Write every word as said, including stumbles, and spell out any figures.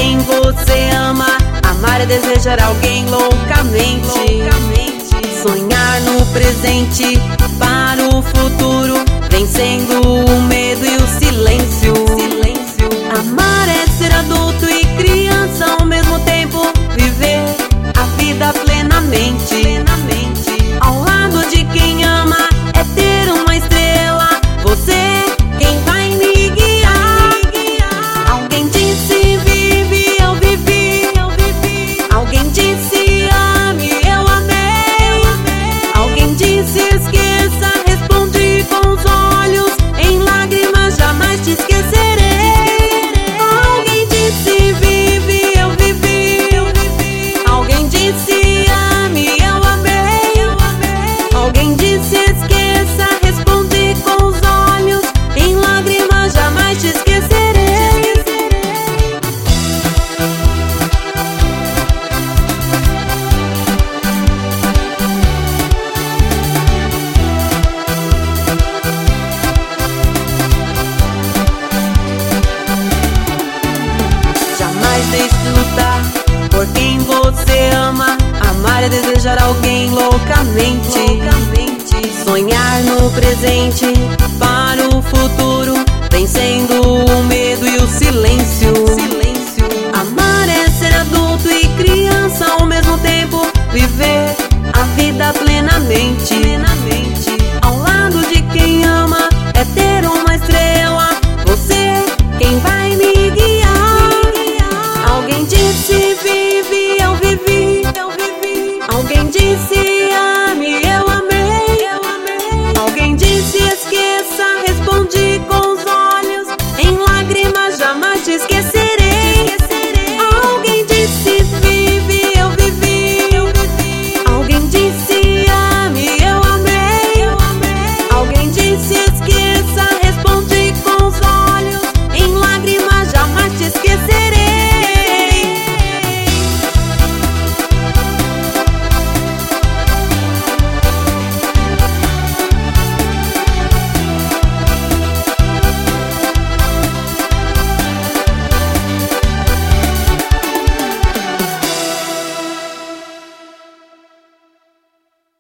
quem você ama. Amar é desejar alguém loucamente. Sonhar no presente para o futuro, vencendo o medo e o silêncio. Amar é ser adulto e criança ao mesmo tempo, viver a vida plenamente. Ao lado de quem ama é ter uma estrela, você quem vai me guiar. Alguém disse vive, eu vivi. Alguém disse ame, eu amei. Alguém disse esqueça, respondi com os olhos, em lágrimas jamais te esquecerei. Alguém disse vive, eu vivi. Alguém disse ame, eu amei. Alguém disse esqueça, respondi com os olhos, em lágrimas jamais te esquecerei. Jamais deixe de lutar por quem você ama. Amar é desejar alguém loucamente. Sonhar no presente para o